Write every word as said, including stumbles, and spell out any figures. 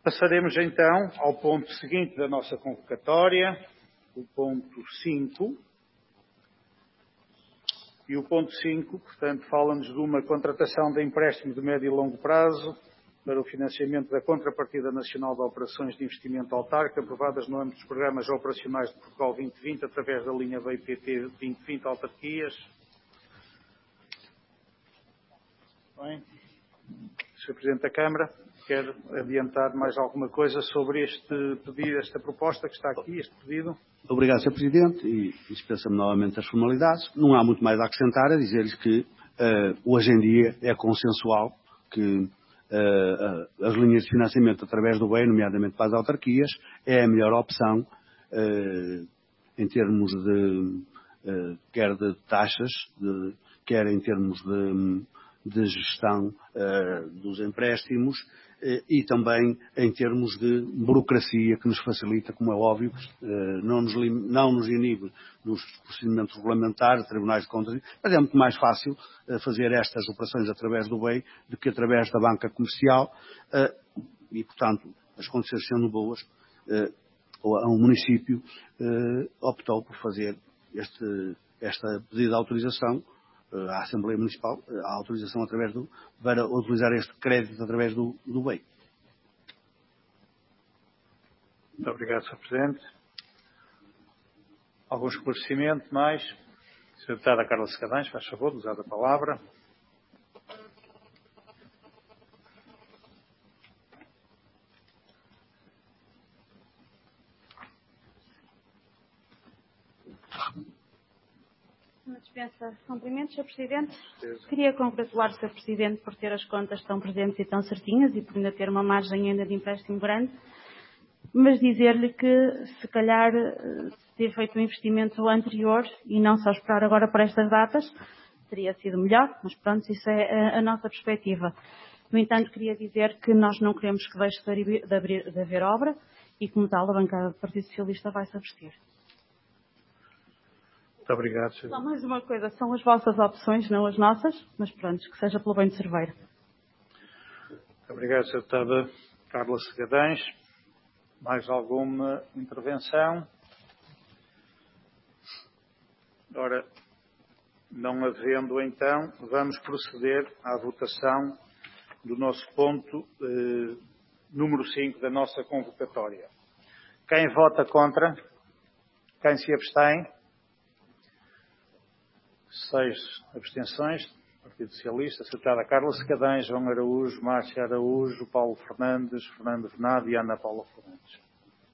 Passaremos então ao ponto seguinte da nossa convocatória, o ponto cinco. E o ponto cinco, portanto, fala-nos de uma contratação de empréstimo de médio e longo prazo para o financiamento da Contrapartida Nacional de Operações de Investimento Autárquico, aprovadas no âmbito dos programas operacionais de Portugal vinte vinte, através da linha B I P T vinte vinte autarquias. Bem, senhor Presidente da Câmara, quer adiantar mais alguma coisa sobre este pedido, esta proposta que está aqui, este pedido? Obrigado, senhor Presidente, e dispensa-me novamente as formalidades. Não há muito mais a acrescentar, a dizer-lhes que uh, hoje em dia é consensual que uh, uh, as linhas de financiamento através do B E I, nomeadamente para as autarquias, é a melhor opção uh, em termos de, uh, quer de taxas, de, quer em termos de, de gestão uh, dos empréstimos, e também em termos de burocracia que nos facilita, como é óbvio, não nos, não nos inibe nos procedimentos regulamentares, tribunais de contas, mas é muito mais fácil fazer estas operações através do B E I do que através da banca comercial e, portanto, as condições sendo boas, o município optou por fazer este, esta pedido de autorização à Assembleia Municipal, a autorização através do, para utilizar este crédito através do, do B E I. Muito obrigado, senhor Presidente. Algum esclarecimento mais? senhora Deputada Carla Secadães, faz favor, de usar a palavra. Uma dispensa cumprimentos, senhor Presidente. Queria congratular o senhor Presidente por ter as contas tão presentes e tão certinhas e por ainda ter uma margem ainda de empréstimo grande, mas dizer-lhe que, se calhar, se ter feito um investimento anterior e não só esperar agora por estas datas, teria sido melhor, mas pronto, isso é a, a nossa perspectiva. No entanto, queria dizer que nós não queremos que deixe de, de, abrir, de haver obra e, como tal, a bancada do Partido Socialista vai se abster. Muito obrigado, senhor. Só mais uma coisa, são as vossas opções, não as nossas, mas pronto, que seja pelo bem de Cerveira. Muito obrigado, senhora Deputada Carla Secadães. Mais alguma intervenção? Ora, não havendo então, vamos proceder à votação do nosso ponto eh, número cinco da nossa convocatória. Quem vota contra? Quem se abstém? Seis abstenções. Partido Socialista, Secretária Carla Secadães, João Araújo, Márcia Araújo, Paulo Fernandes, Fernando Venado e Ana Paula Fernandes.